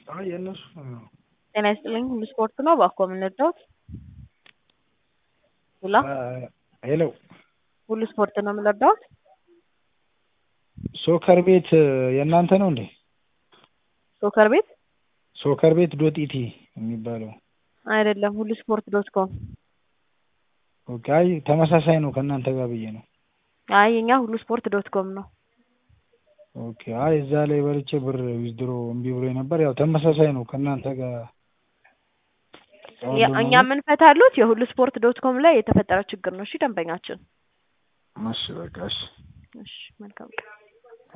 አይ የነሱ ጤና ይስጥልኝ ሁሉ ስፖርት ነው ባኮ የምንወደው ሁላ ሄሎ ሁሉ ስፖርት ነው የምንወደው ሶከር ቤት የእናንተ ነው እንዴ? ሶከር ቤት ዶት ኢቲ የሚባለው አይደለም ሁሉ ስፖርት .com ኦኬ አይ ተመሳሳይ ነው ከእናንተ ጋር ብዬ ነው። አይ እኛ ሁሉ ስፖርት .com ነው። ኦኬ አይ እዛ ላይ በልቼ ብር ዊዝድሮ እምቢ ብሎኝ ነበር። ያው ተመሳሳይ ነው ከእናንተ ጋር እኛ የምንፈታሉት የሁሉ ስፖርት .com ላይ የተፈጠረ ችግር ነው። እሺ ደንበኛችን እሺ በቃ እሺ መልካም